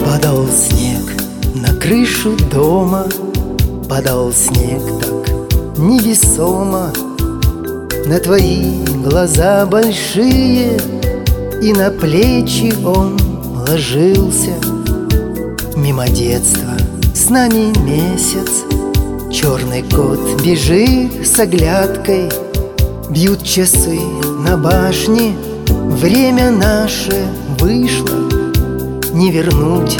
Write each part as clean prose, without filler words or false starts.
Падал снег на крышу дома, падал снег так невесомо на твои глаза большие, и на плечи он ложился. Мимо детства с нами месяц, черный кот бежит с оглядкой. Бьют часы на башне, время наше вышло, не вернуть.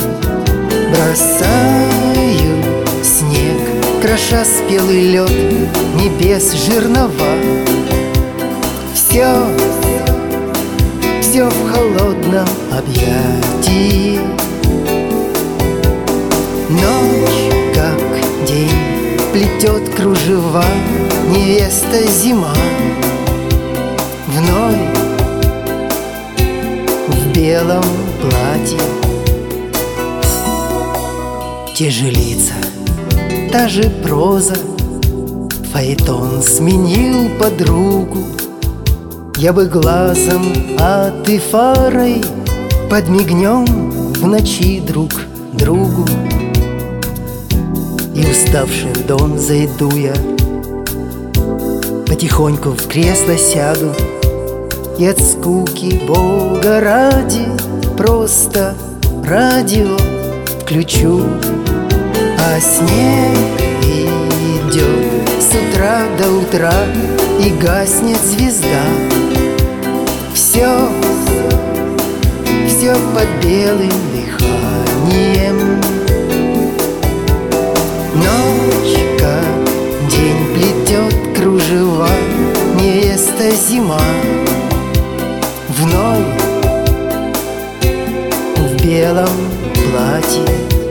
Бросаю снег, кроша спелый лед, небес жернова. Все в холодном объятии. Ночь, как день, плетет кружева, невеста зима. Вновь в белом платье. Те же лица, та же проза, фаэтон сменил подругу. Я бы глазом, а ты фарой подмигнем в ночи друг другу. И уставший в дом зайду я, потихоньку в кресло сяду и от скуки Бога ради просто радио включу. А снег идет с утра до утра, и гаснет звезда. Все под белым дыханием. Ночь, как день, плетет кружева, невеста зима. Вновь в белом платье.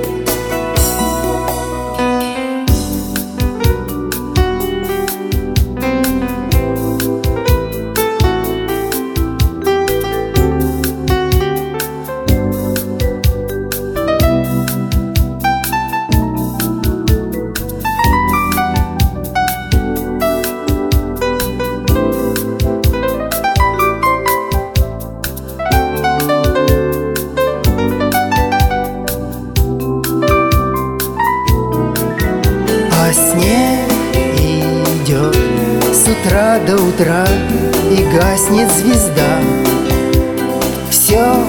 А снег идет с утра до утра, и гаснет звезда. Все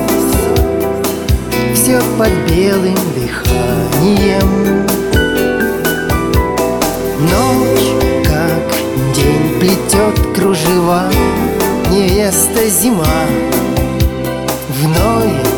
под белым дыханием. Ночь, как день, плетет кружева, невеста зима. Вновь